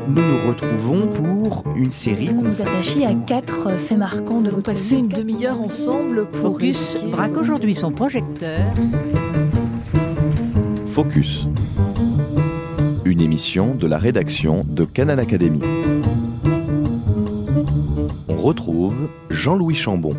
nous nous retrouvons pour une série Vous nous consacrée. attachez à 4 faits marquants de Nous votre passer vie. une demi-heure ensemble pour Focus évoquer braque aujourd'hui son projecteur. Focus. Une émission de la rédaction de Canal Académie. On retrouve Jean-Louis Chambon.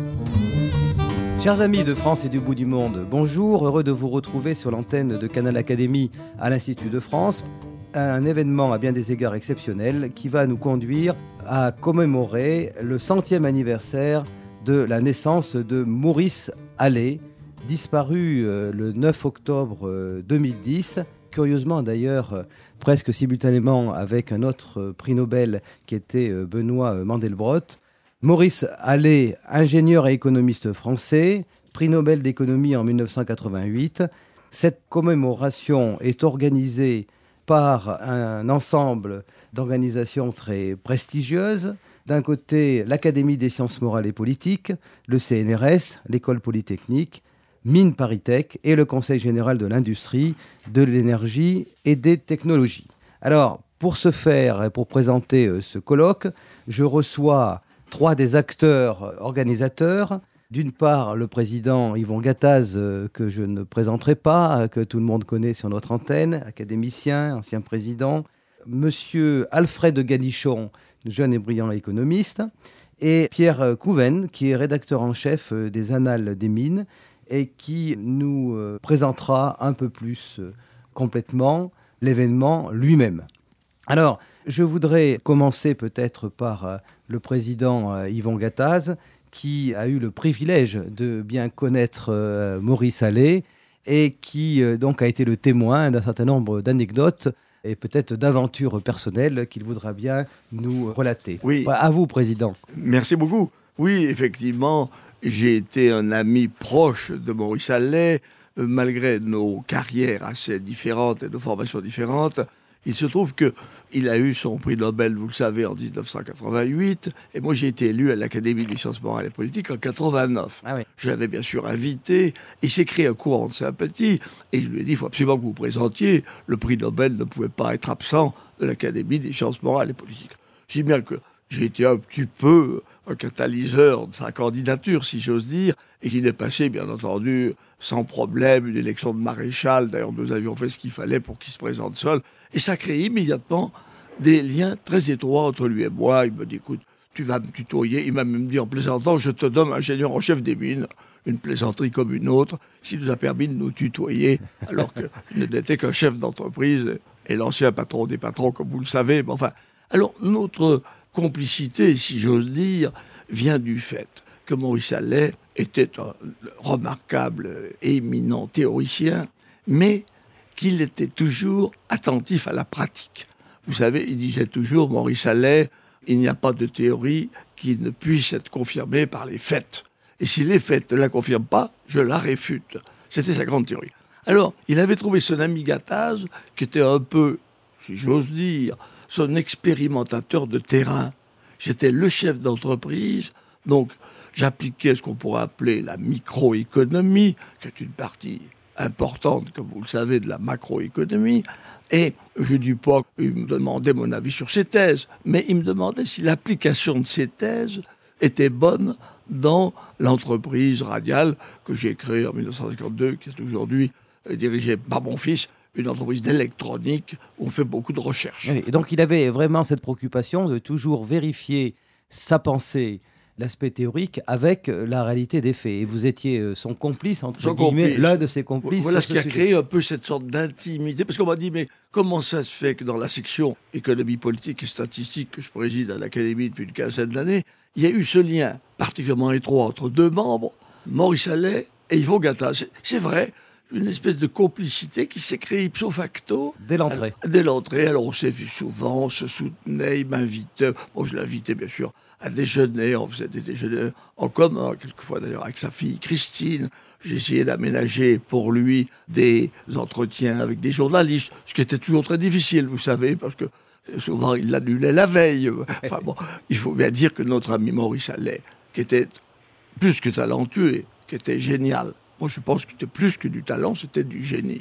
Chers amis de France et du bout du monde, bonjour, heureux de vous retrouver sur l'antenne de Canal Académie à l'Institut de France. Un événement à bien des égards exceptionnel qui va nous conduire à commémorer le 100e anniversaire de la naissance de Maurice Allais, disparu le 9 octobre 2010, curieusement d'ailleurs presque simultanément avec un autre prix Nobel qui était Benoît Mandelbrot. Maurice Allais, ingénieur et économiste français, prix Nobel d'économie en 1988. Cette commémoration est organisée par un ensemble d'organisations très prestigieuses. D'un côté, l'Académie des sciences morales et politiques, le CNRS, l'École polytechnique, Mines ParisTech et le Conseil général de l'industrie, de l'énergie et des technologies. Alors, pour ce faire et pour présenter ce colloque, je reçois 3 des acteurs organisateurs. D'une part, le président Yvon Gattaz, que je ne présenterai pas, que tout le monde connaît sur notre antenne, académicien, ancien président. Monsieur Alfred Galichon, jeune et brillant économiste. Et Pierre Couven, qui est rédacteur en chef des Annales des Mines et qui nous présentera un peu plus complètement l'événement lui-même. Alors, je voudrais commencer peut-être par le président Yvon Gattaz, qui a eu le privilège de bien connaître Maurice Allais et qui donc a été le témoin d'un certain nombre d'anecdotes et peut-être d'aventures personnelles qu'il voudra bien nous relater. Oui. À vous, président. Merci beaucoup. Oui, effectivement, j'ai été un ami proche de Maurice Allais, malgré nos carrières assez différentes et nos formations différentes. Il se trouve qu'il a eu son prix Nobel, vous le savez, en 1988, et moi j'ai été élu à l'Académie des sciences morales et politiques en 89. Ah oui. Je l'avais bien sûr invité, il s'est créé un courant de sympathie, et je lui ai dit, il faut absolument que vous vous présentiez, le prix Nobel ne pouvait pas être absent de l'Académie des sciences morales et politiques. Je dis bien que j'ai été un petit peu un catalyseur de sa candidature, si j'ose dire, et qu'il est passé, bien entendu, sans problème, une élection de maréchal. D'ailleurs, nous avions fait ce qu'il fallait pour qu'il se présente seul. Et ça crée immédiatement des liens très étroits entre lui et moi. Il me dit, écoute, tu vas me tutoyer. Il m'a même dit en plaisantant, je te donne ingénieur en chef des mines. Une plaisanterie comme une autre, qui nous a permis de nous tutoyer, alors que je n'étais qu'un chef d'entreprise et l'ancien patron des patrons, comme vous le savez. Mais enfin, alors, notre complicité, si j'ose dire, vient du fait que Maurice Allais était un remarquable et éminent théoricien, mais qu'il était toujours attentif à la pratique. Vous savez, il disait toujours, Maurice Allais, il n'y a pas de théorie qui ne puisse être confirmée par les faits. Et si les faits ne la confirment pas, je la réfute. C'était sa grande théorie. Alors, il avait trouvé son ami Gattaz, qui était un peu, si j'ose dire, son expérimentateur de terrain. J'étais le chef d'entreprise, donc j'appliquais ce qu'on pourrait appeler la microéconomie, qui est une partie importante, comme vous le savez, de la macroéconomie. Et je ne dis pas qu'il me demandait mon avis sur ses thèses, mais il me demandait si l'application de ces thèses était bonne dans l'entreprise radiale que j'ai créée en 1952, qui est aujourd'hui dirigée par mon fils, une entreprise d'électronique où on fait beaucoup de recherches. Oui, et donc il avait vraiment cette préoccupation de toujours vérifier sa pensée, l'aspect théorique, avec la réalité des faits. Et vous étiez son complice, entre guillemets, l'un de ses complices. Voilà ce qui a créé un peu cette sorte d'intimité. Parce qu'on m'a dit, mais comment ça se fait que dans la section économie politique et statistique que je préside à l'Académie depuis une quinzaine d'années, il y a eu ce lien particulièrement étroit entre 2 membres, Maurice Allais et Yvon Gattaz. C'est vrai, une espèce de complicité qui s'est créée ipso facto. Dès l'entrée. Dès l'entrée. Alors on s'est vu souvent, on se soutenait, il m'invitait. Bon, je l'invitais bien sûr à déjeuner, on faisait des déjeuners en commun, quelquefois d'ailleurs avec sa fille Christine. J'ai essayé d'aménager pour lui des entretiens avec des journalistes, ce qui était toujours très difficile, vous savez, parce que souvent il l'annulait la veille. Enfin bon, il faut bien dire que notre ami Maurice Allais, qui était plus que talentueux, qui était génial, moi je pense que c'était plus que du talent, c'était du génie.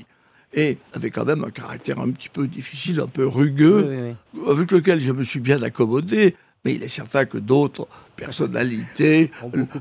et avait quand même un caractère un petit peu difficile, un peu rugueux, avec lequel je me suis bien accommodé. Mais il est certain que d'autres personnalités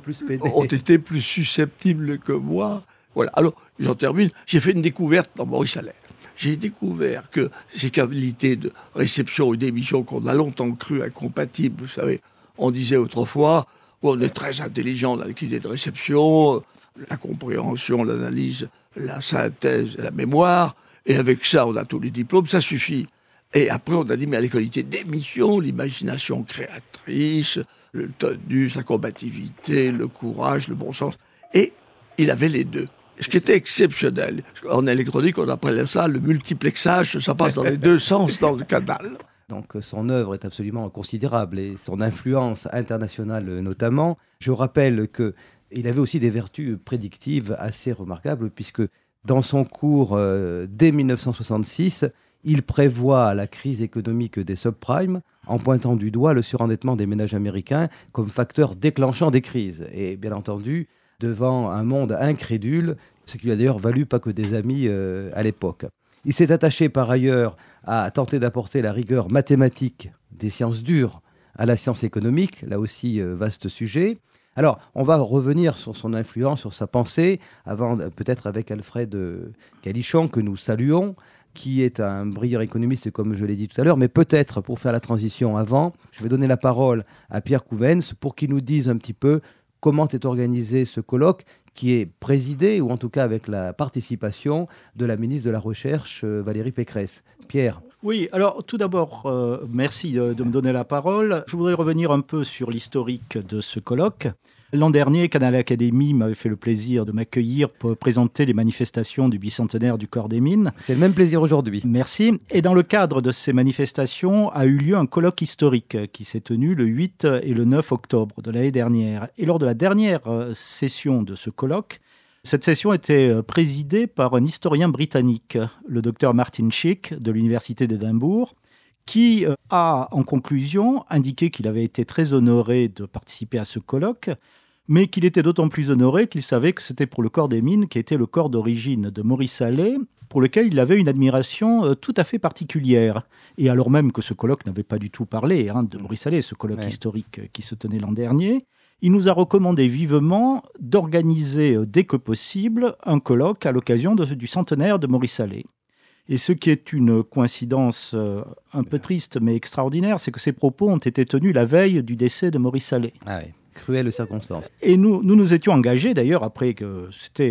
ont été plus susceptibles que moi. Voilà. Alors, j'en termine. J'ai fait une découverte dans Maurice Allais. J'ai découvert que ses qualités de réception et d'émission qu'on a longtemps cru incompatibles, vous savez, on disait autrefois, on est très intelligent dans les qualités de réception, la compréhension, l'analyse, la synthèse, la mémoire, et avec ça, on a tous les diplômes, ça suffit. Et après, on a dit, mais les qualités d'émission, l'imagination créatrice, le tonus, la combativité, le courage, le bon sens. Et il avait les deux. Ce qui était exceptionnel. En électronique, on appelait ça le multiplexage, ça passe dans les deux sens dans le canal. Donc son œuvre est absolument considérable et son influence internationale notamment. Je rappelle qu'il avait aussi des vertus prédictives assez remarquables puisque dans son cours dès 1966, il prévoit la crise économique des subprimes en pointant du doigt le surendettement des ménages américains comme facteur déclenchant des crises. Et bien entendu, devant un monde incrédule, ce qui lui a d'ailleurs valu pas que des amis à l'époque. Il s'est attaché par ailleurs à tenter d'apporter la rigueur mathématique des sciences dures à la science économique, là aussi vaste sujet. Alors, on va revenir sur son influence, sur sa pensée, avant peut-être avec Alfred Galichon, que nous saluons, qui est un brillant économiste, comme je l'ai dit tout à l'heure, mais peut-être, pour faire la transition avant, je vais donner la parole à Pierre Couvens pour qu'il nous dise un petit peu comment est organisé ce colloque qui est présidé, ou en tout cas avec la participation de la ministre de la Recherche, Valérie Pécresse. Pierre. Oui, alors tout d'abord, merci de me donner la parole. Je voudrais revenir un peu sur l'historique de ce colloque. L'an dernier, Canal Académie m'avait fait le plaisir de m'accueillir pour présenter les manifestations du bicentenaire du corps des mines. C'est le même plaisir aujourd'hui. Merci. Et dans le cadre de ces manifestations a eu lieu un colloque historique qui s'est tenu le 8 et le 9 octobre de l'année dernière. Et lors de la dernière session de ce colloque, cette session était présidée par un historien britannique, le docteur Martin Schick de l'Université d'Édimbourg, qui a, en conclusion, indiqué qu'il avait été très honoré de participer à ce colloque, mais qu'il était d'autant plus honoré qu'il savait que c'était pour le corps des mines, qui était le corps d'origine de Maurice Allais, pour lequel il avait une admiration tout à fait particulière. Et alors même que ce colloque n'avait pas du tout parlé de Maurice Allais, ce colloque historique qui se tenait l'an dernier, il nous a recommandé vivement d'organiser dès que possible un colloque à l'occasion du centenaire de Maurice Allais. Et ce qui est une coïncidence un peu triste mais extraordinaire, c'est que ces propos ont été tenus la veille du décès de Maurice Allais. Ah oui, cruelle circonstance. Et nous étions engagés d'ailleurs, après que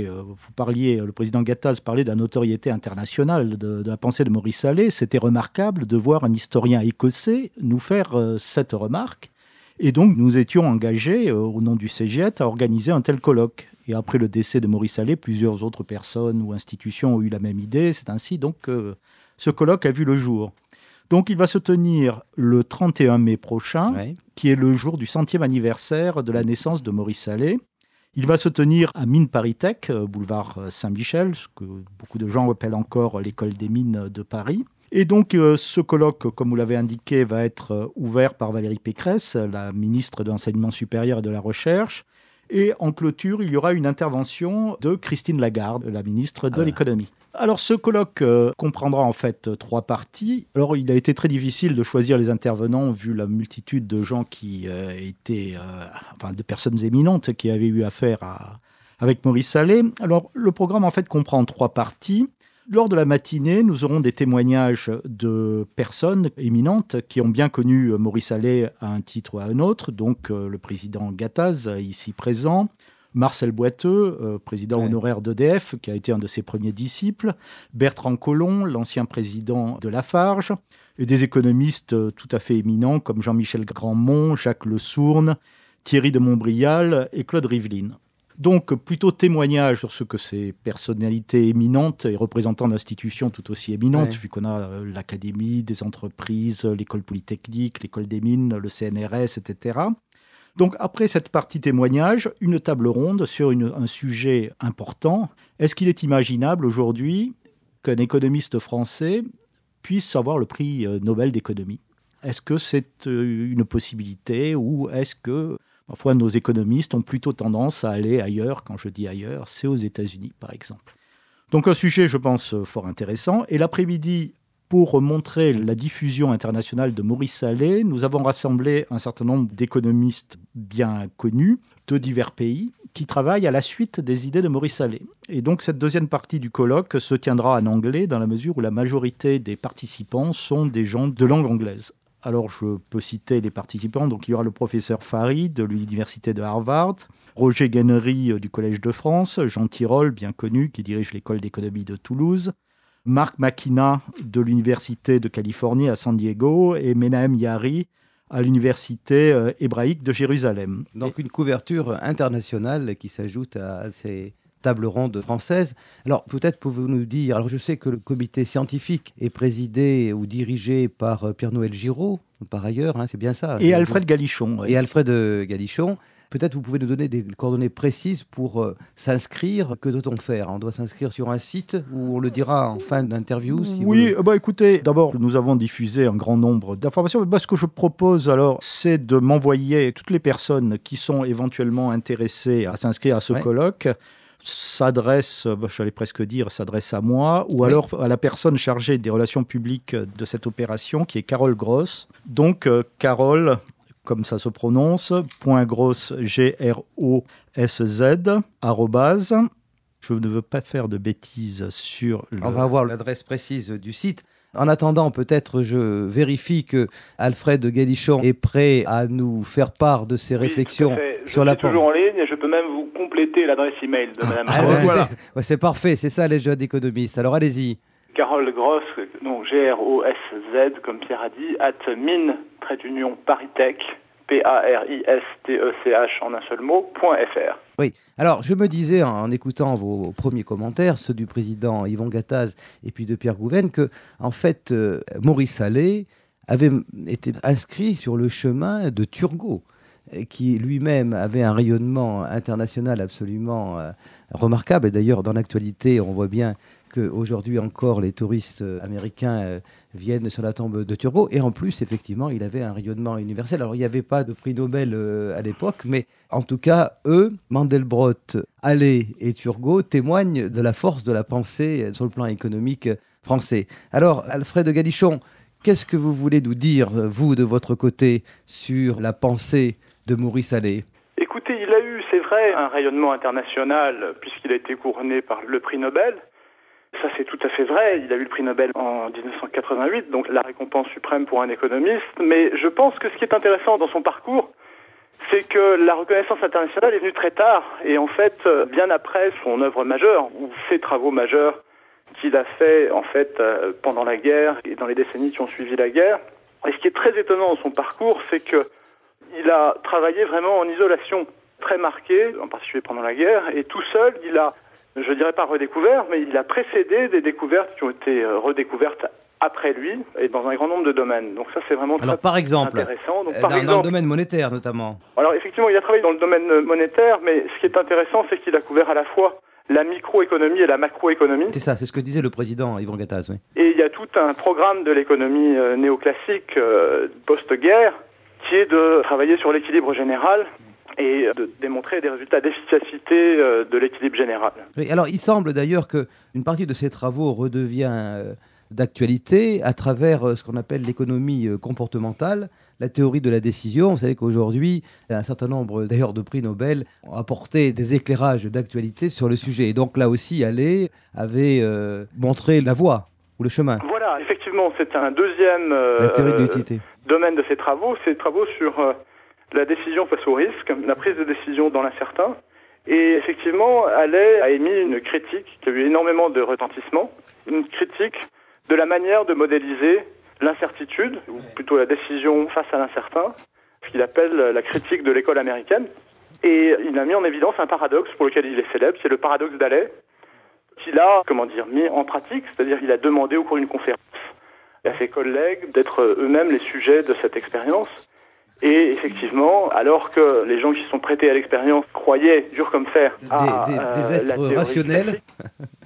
le président Gattaz parlait de la notoriété internationale de la pensée de Maurice Allais. C'était remarquable de voir un historien écossais nous faire cette remarque. Et donc, nous étions engagés, au nom du CGET, à organiser un tel colloque. Et après le décès de Maurice Allais, plusieurs autres personnes ou institutions ont eu la même idée. C'est ainsi donc que ce colloque a vu le jour. Donc, il va se tenir le 31 mai prochain, qui est le jour du 100e anniversaire de la naissance de Maurice Allais. Il va se tenir à Mines Paris-Tech, boulevard Saint-Michel, ce que beaucoup de gens appellent encore l'école des mines de Paris. Et donc, ce colloque, comme vous l'avez indiqué, va être ouvert par Valérie Pécresse, la ministre de l'Enseignement supérieur et de la Recherche. Et en clôture, il y aura une intervention de Christine Lagarde, la ministre de l'Économie. Alors, ce colloque comprendra en fait 3 parties. Alors, il a été très difficile de choisir les intervenants vu la multitude de gens qui de personnes éminentes qui avaient eu affaire avec Maurice Allais. Alors, le programme en fait comprend 3 parties. Lors de la matinée, nous aurons des témoignages de personnes éminentes qui ont bien connu Maurice Allais à un titre ou à un autre, donc le président Gattaz, ici présent, Marcel Boiteux, président honoraire d'EDF, qui a été un de ses premiers disciples, Bertrand Collomb, l'ancien président de Lafarge, et des économistes tout à fait éminents comme Jean-Michel Grandmont, Jacques Le Sourne, Thierry de Montbrial et Claude Rivlin. Donc, plutôt témoignage sur ce que ces personnalités éminentes et représentants d'institutions tout aussi éminentes, vu qu'on a l'Académie, des entreprises, l'École polytechnique, l'École des mines, le CNRS, etc. Donc, après cette partie témoignage, une table ronde sur un sujet important. Est-ce qu'il est imaginable aujourd'hui qu'un économiste français puisse avoir le prix Nobel d'économie ? Est-ce que c'est une possibilité ou est-ce que parfois, nos économistes ont plutôt tendance à aller ailleurs. Quand je dis ailleurs, c'est aux États-Unis, par exemple. Donc un sujet, je pense, fort intéressant. Et l'après-midi, pour montrer la diffusion internationale de Maurice Allais, nous avons rassemblé un certain nombre d'économistes bien connus de divers pays qui travaillent à la suite des idées de Maurice Allais. Et donc cette deuxième partie du colloque se tiendra en anglais dans la mesure où la majorité des participants sont des gens de langue anglaise. Alors je peux citer les participants. Donc il y aura le professeur Farid de l'université de Harvard, Roger Guennery du Collège de France, Jean Tirole, bien connu, qui dirige l'école d'économie de Toulouse, Marc Makina de l'Université de Californie à San Diego et Menahem Yari à l'Université hébraïque de Jérusalem. Donc une couverture internationale qui s'ajoute à ces tables rondes françaises. Alors peut-être pouvez-vous nous dire, alors je sais que le comité scientifique est présidé ou dirigé par Pierre-Noël Giraud, par ailleurs, c'est bien ça. Et Alfred Galichon. Et Alfred Galichon. Peut-être vous pouvez nous donner des coordonnées précises pour s'inscrire. Que doit-on faire ? On doit s'inscrire sur un site où on le dira en fin d'interview Écoutez, d'abord, nous avons diffusé un grand nombre d'informations. Ce que je propose, alors, c'est de m'envoyer toutes les personnes qui sont éventuellement intéressées à s'inscrire à ce colloque. S'adresse à moi, ou alors à la personne chargée des relations publiques de cette opération, qui est Carole Gross. Donc, Carole, comme ça se prononce, .gross, G-R-O-S-Z, arrobase. Je ne veux pas faire de bêtises sur le... On va avoir l'adresse précise du site. En attendant, peut-être je vérifie que Alfred Galichon est prêt à nous faire part de ses réflexions sur la... Je suis toujours en ligne et je peux même vous compléter l'adresse email de Madame. Voilà. C'est parfait, c'est ça les jeunes économistes. Alors allez-y. Carole Gross, donc G-R-O-S-Z, comme Pierre a dit, @mine-paritech, P-A-R-I-S-T-E-C-H en un seul mot, .fr. Oui, alors je me disais en écoutant vos premiers commentaires, ceux du président Yvon Gattaz et puis de Pierre Gouven, que en fait Maurice Allais avait été inscrit sur le chemin de Turgot, qui lui-même avait un rayonnement international absolument remarquable. Et d'ailleurs, dans l'actualité, on voit bien qu'aujourd'hui encore, les touristes américains viennent sur la tombe de Turgot. Et en plus, effectivement, il avait un rayonnement universel. Alors, il n'y avait pas de prix Nobel à l'époque, mais en tout cas, eux, Mandelbrot, Allais et Turgot, témoignent de la force de la pensée sur le plan économique français. Alors, Alfred Galichon, qu'est-ce que vous voulez nous dire, vous, de votre côté, sur la pensée de Maurice Allais ? Écoutez, il a eu, c'est vrai, un rayonnement international puisqu'il a été couronné par le prix Nobel. Ça, c'est tout à fait vrai. Il a eu le prix Nobel en 1988, donc la récompense suprême pour un économiste. Mais je pense que ce qui est intéressant dans son parcours, c'est que la reconnaissance internationale est venue très tard. Et en fait, bien après son œuvre majeure, ou ses travaux majeurs qu'il a fait en fait pendant la guerre et dans les décennies qui ont suivi la guerre. Et ce qui est très étonnant dans son parcours, c'est que il a travaillé vraiment en isolation très marquée, en particulier pendant la guerre, et tout seul, il a, je dirais pas redécouvert, mais il a précédé des découvertes qui ont été redécouvertes après lui, et dans un grand nombre de domaines. Donc ça, c'est vraiment très intéressant. Donc, dans le domaine monétaire, notamment. Alors effectivement, il a travaillé dans le domaine monétaire, mais ce qui est intéressant, c'est qu'il a couvert à la fois la microéconomie et la macroéconomie. C'est ça, c'est ce que disait le président Yvon Gattaz, oui. Et il y a tout un programme de l'économie néoclassique post-guerre qui est de travailler sur l'équilibre général et de démontrer des résultats d'efficacité de l'équilibre général. Oui, alors il semble d'ailleurs qu'une partie de ces travaux redevient d'actualité à travers ce qu'on appelle l'économie comportementale, la théorie de la décision. Vous savez qu'aujourd'hui, un certain nombre d'ailleurs de prix Nobel ont apporté des éclairages d'actualité sur le sujet. Et donc là aussi, Allais avait montré la voie ou le chemin. Voilà, effectivement, c'est un deuxième domaine de ses travaux sur la décision face au risque, la prise de décision dans l'incertain. Et effectivement, Allais a émis une critique qui a eu énormément de retentissement, une critique de la manière de modéliser l'incertitude, ou plutôt la décision face à l'incertain, ce qu'il appelle la critique de l'école américaine. Et il a mis en évidence un paradoxe pour lequel il est célèbre, c'est le paradoxe d'Allais, qu'il a, mis en pratique, c'est-à-dire qu'il a demandé au cours d'une conférence à ses collègues d'être eux-mêmes les sujets de cette expérience. Et effectivement, alors que les gens qui sont prêtés à l'expérience croyaient, dur comme fer, des êtres rationnels. Pardon ?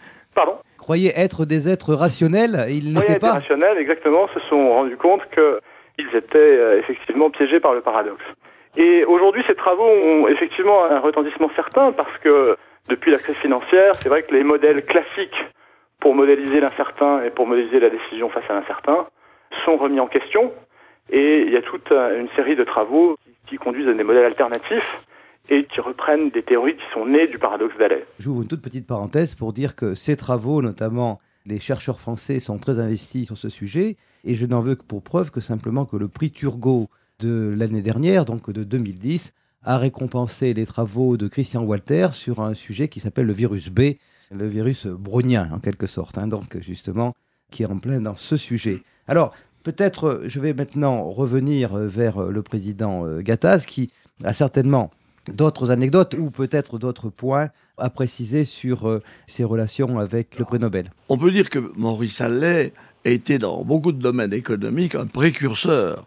Croyaient être des êtres rationnels, ils n'étaient pas. Rationnels, exactement, se sont rendus compte qu'ils étaient effectivement piégés par le paradoxe. Et aujourd'hui, ces travaux ont effectivement un retentissement certain parce que Depuis la crise financière, c'est vrai que les modèles classiques pour modéliser l'incertain et pour modéliser la décision face à l'incertain sont remis en question. Et il y a toute une série de travaux qui conduisent à des modèles alternatifs et qui reprennent des théories qui sont nées du paradoxe d'Halley. J'ouvre une toute petite parenthèse pour dire que ces travaux, notamment les chercheurs français, sont très investis sur ce sujet. Et je n'en veux que pour preuve que simplement que le prix Turgot de l'année dernière, donc de 2010, a récompensé les travaux de Christian Walter sur un sujet qui s'appelle le virus B, le virus brownien en quelque sorte, donc justement qui est en plein dans ce sujet. Alors peut-être je vais maintenant revenir vers le président Gattaz qui a certainement d'autres anecdotes ou peut-être d'autres points à préciser sur ses relations avec le prix Nobel. On peut dire que Maurice Halley a été dans beaucoup de domaines économiques un précurseur.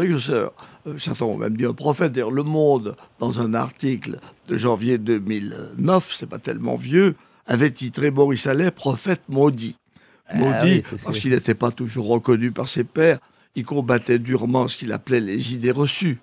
Certains ont même dit un prophète. D'ailleurs, Le Monde, dans un article de janvier 2009, c'est pas tellement vieux, avait titré Maurice Halley, prophète maudit. Maudit, parce qu'il n'était pas toujours reconnu par ses pairs. Il combattait durement ce qu'il appelait les idées reçues.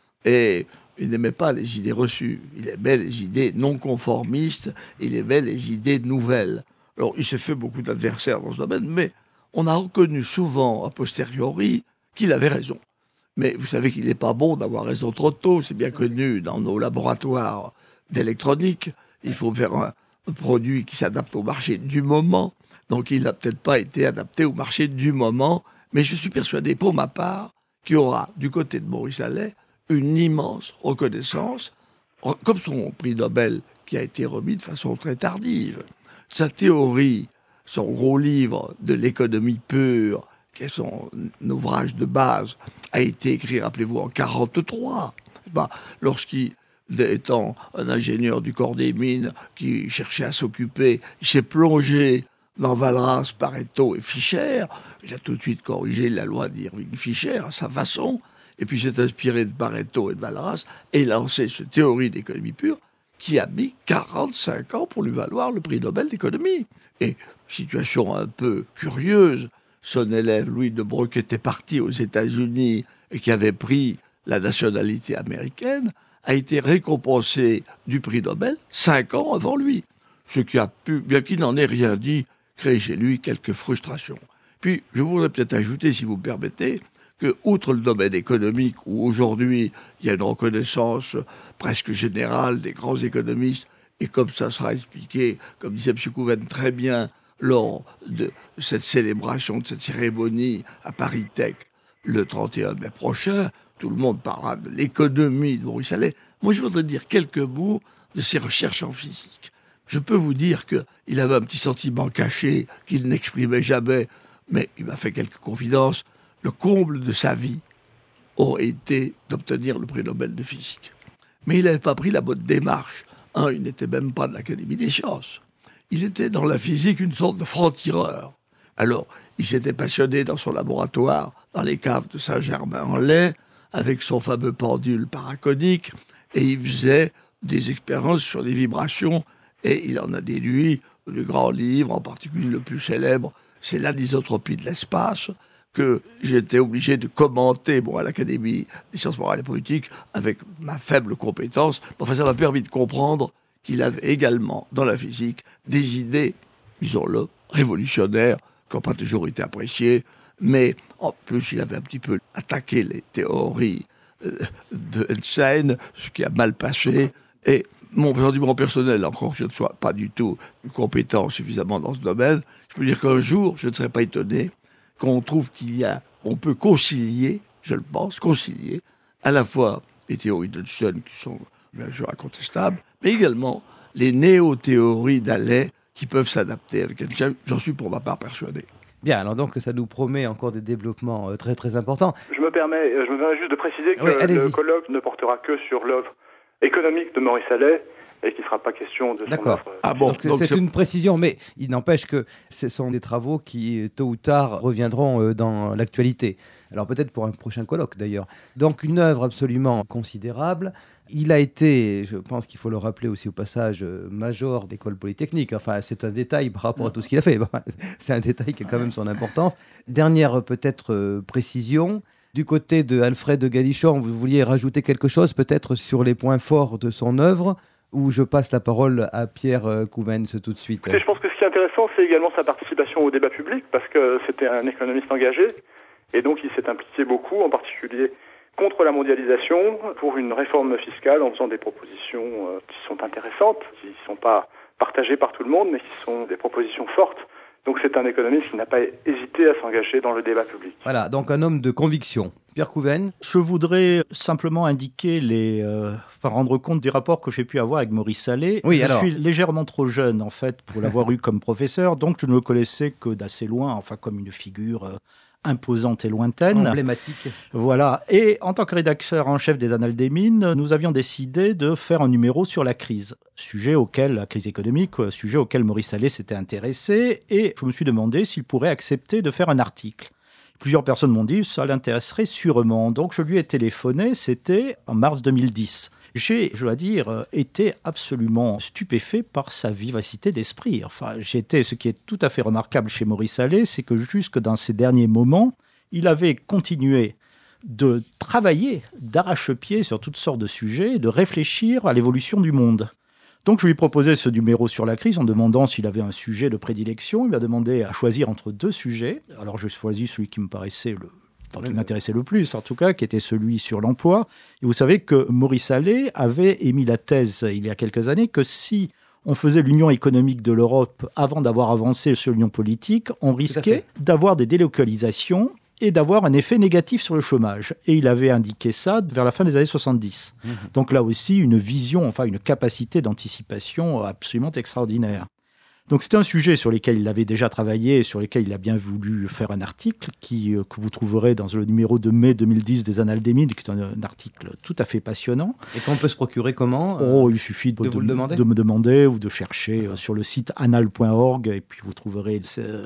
Et il n'aimait pas les idées reçues. Il aimait les idées non conformistes. Il aimait les idées nouvelles. Alors, il s'est fait beaucoup d'adversaires dans ce domaine, mais on a reconnu souvent, a posteriori, qu'il avait raison. Mais vous savez qu'il n'est pas bon d'avoir raison trop tôt. C'est bien connu dans nos laboratoires d'électronique. Il faut faire un produit qui s'adapte au marché du moment. Donc, il n'a peut-être pas été adapté au marché du moment. Mais je suis persuadé, pour ma part, qu'il y aura, du côté de Maurice Halley, une immense reconnaissance, comme son prix Nobel qui a été remis de façon très tardive. Sa théorie, son gros livre de l'économie pure, qui est son ouvrage de base, a été écrit, rappelez-vous, en 1943. Lorsqu'il, étant un ingénieur du corps des mines qui cherchait à s'occuper, il s'est plongé dans Walras, Pareto et Fischer. Il a tout de suite corrigé la loi d'Irving Fischer à sa façon, et puis s'est inspiré de Pareto et de Walras, et lancé cette théorie d'économie pure qui a mis 45 ans pour lui valoir le prix Nobel d'économie. Et, situation un peu curieuse, son élève Louis de Broglie était parti aux États-Unis et qui avait pris la nationalité américaine, a été récompensé du prix Nobel 5 ans avant lui. Ce qui a pu, bien qu'il n'en ait rien dit, créer chez lui quelques frustrations. Puis, je voudrais peut-être ajouter, si vous me permettez, que, outre le domaine économique, où aujourd'hui il y a une reconnaissance presque générale des grands économistes, et comme ça sera expliqué, comme disait M. Couven très bien, lors de cette célébration, de cette cérémonie à Paris Tech, le 31 mai prochain, tout le monde parlera de l'économie de Maurice Halley. Moi, je voudrais dire quelques mots de ses recherches en physique. Je peux vous dire qu'il avait un petit sentiment caché qu'il n'exprimait jamais, mais il m'a fait quelques confidences. Le comble de sa vie aurait été d'obtenir le prix Nobel de physique. Mais il n'avait pas pris la bonne démarche. Il n'était même pas de l'Académie des sciences. Il était dans la physique une sorte de franc-tireur. Alors, il s'était passionné dans son laboratoire, dans les caves de Saint-Germain-en-Laye, avec son fameux pendule paraconique, et il faisait des expériences sur les vibrations, et il en a déduit de grands livres, en particulier le plus célèbre, c'est l'anisotropie de l'espace, que j'étais obligé de commenter à l'Académie des sciences morales et politiques avec ma faible compétence. Enfin, ça m'a permis de comprendre qu'il avait également, dans la physique, des idées, disons-le, révolutionnaires, qui n'ont pas toujours été appréciées, mais en plus, il avait un petit peu attaqué les théories de Einstein, ce qui a mal passé, et mon sentiment personnel, encore je ne sois pas du tout compétent suffisamment dans ce domaine, je peux dire qu'un jour, je ne serais pas étonné qu'on trouve on peut concilier, je le pense, à la fois les théories d'Einstein qui sont bien sûr incontestables, mais également les néo-théories d'Halley qui peuvent s'adapter avec Einstein. J'en suis pour ma part persuadé. Bien, alors donc ça nous promet encore des développements très très importants. Je me permets juste de préciser que le colloque ne portera que sur l'œuvre économique de Maurice Halley et qu'il ne sera pas question de son œuvre. Donc c'est une précision, mais il n'empêche que ce sont des travaux qui, tôt ou tard, reviendront dans l'actualité. Alors peut-être pour un prochain colloque d'ailleurs. Donc une œuvre absolument considérable. Il a été, je pense qu'il faut le rappeler aussi au passage, major d'école polytechnique. Enfin, c'est un détail par rapport à tout ce qu'il a fait. C'est un détail qui a quand même son importance. Dernière peut-être précision. Du côté de Alfred de Galichon, vous vouliez rajouter quelque chose peut-être sur les points forts de son œuvre ou je passe la parole à Pierre Couvens tout de suite? Je pense que ce qui est intéressant, c'est également sa participation au débat public, parce que c'était un économiste engagé, et donc il s'est impliqué beaucoup, en particulier contre la mondialisation, pour une réforme fiscale, en faisant des propositions qui sont intéressantes, qui ne sont pas partagées par tout le monde, mais qui sont des propositions fortes. Donc c'est un économiste qui n'a pas hésité à s'engager dans le débat public. Voilà, donc un homme de conviction. Pierre Couvens. Je voudrais simplement indiquer rendre compte du rapport que j'ai pu avoir avec Maurice Allais. Oui, je suis légèrement trop jeune, en fait, pour l'avoir eu comme professeur, donc je ne le connaissais que d'assez loin, enfin comme une figure imposante et lointaine. Emblématique. Voilà. Et en tant que rédacteur en chef des Annales des Mines, nous avions décidé de faire un numéro sur la crise. La crise économique, sujet auquel Maurice Allais s'était intéressé. Et je me suis demandé s'il pourrait accepter de faire un article. Plusieurs personnes m'ont dit que ça l'intéresserait sûrement. Donc je lui ai téléphoné, c'était en mars 2010. J'ai, je dois dire, été absolument stupéfait par sa vivacité d'esprit. Enfin, ce qui est tout à fait remarquable chez Maurice Allais, c'est que jusque dans ses derniers moments, il avait continué de travailler d'arrache-pied sur toutes sortes de sujets, de réfléchir à l'évolution du monde. Donc je lui ai proposé ce numéro sur la crise en demandant s'il avait un sujet de prédilection. Il m'a demandé à choisir entre 2 sujets. Alors j'ai choisi celui qui me paraissait qui m'intéressait le plus, en tout cas, qui était celui sur l'emploi. Et vous savez que Maurice Allais avait émis la thèse, il y a quelques années, que si on faisait l'union économique de l'Europe avant d'avoir avancé sur l'union politique, on risquait d'avoir des délocalisations et d'avoir un effet négatif sur le chômage. Et il avait indiqué ça vers la fin des années 70. Donc là aussi, une vision, une capacité d'anticipation absolument extraordinaire. Donc c'est un sujet sur lequel il avait déjà travaillé et sur lequel il a bien voulu faire un article que vous trouverez dans le numéro de mai 2010 des Annales des Mines, qui est un article tout à fait passionnant. Et qu'on peut se procurer comment il suffit de me demander ou de chercher sur le site annales.org et puis vous trouverez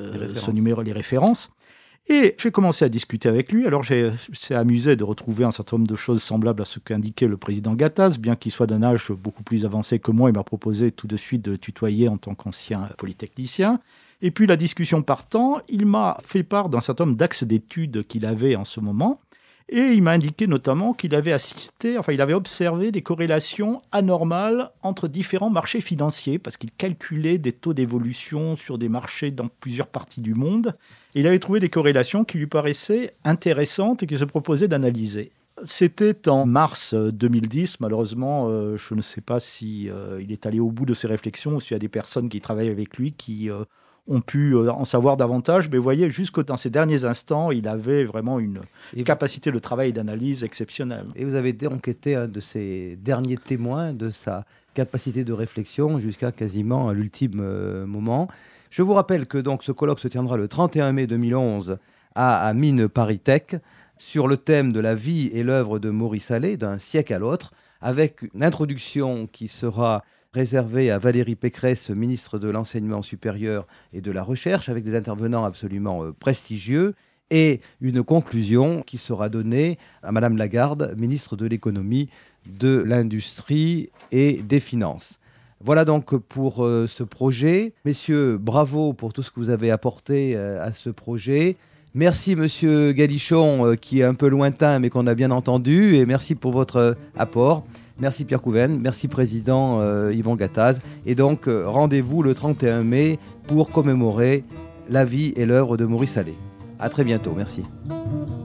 ce numéro, les références. Et j'ai commencé à discuter avec lui. Alors, c'est amusé de retrouver un certain nombre de choses semblables à ce qu'indiquait le président Gattaz. Bien qu'il soit d'un âge beaucoup plus avancé que moi, il m'a proposé tout de suite de tutoyer en tant qu'ancien polytechnicien. Et puis, la discussion partant, il m'a fait part d'un certain nombre d'axes d'études qu'il avait en ce moment. Et il m'a indiqué notamment qu'il avait il avait observé des corrélations anormales entre différents marchés financiers, parce qu'il calculait des taux d'évolution sur des marchés dans plusieurs parties du monde. Et il avait trouvé des corrélations qui lui paraissaient intéressantes et qu'il se proposait d'analyser. C'était en mars 2010. Malheureusement, je ne sais pas si il est allé au bout de ses réflexions ou s'il y a des personnes qui travaillent avec lui qui ont pu en savoir davantage. Mais vous voyez, jusque dans ces derniers instants, il avait vraiment une capacité de travail et d'analyse exceptionnelle. Et vous avez donc été un de ces derniers témoins de sa capacité de réflexion jusqu'à quasiment l'ultime moment. Je vous rappelle que donc, ce colloque se tiendra le 31 mai 2011 à Mines Paris Tech sur le thème de la vie et l'œuvre de Maurice Allais, d'un siècle à l'autre, avec une introduction qui sera réservée à Valérie Pécresse, ministre de l'Enseignement supérieur et de la Recherche, avec des intervenants absolument prestigieux, et une conclusion qui sera donnée à Madame Lagarde, ministre de l'Économie, de l'Industrie et des Finances. Voilà donc pour ce projet. Messieurs, bravo pour tout ce que vous avez apporté à ce projet. Merci Monsieur Galichon, qui est un peu lointain mais qu'on a bien entendu, et merci pour votre apport. Merci Pierre Couvens, merci Président Yvon Gattaz. Et donc rendez-vous le 31 mai pour commémorer la vie et l'œuvre de Maurice Allais. À très bientôt, merci.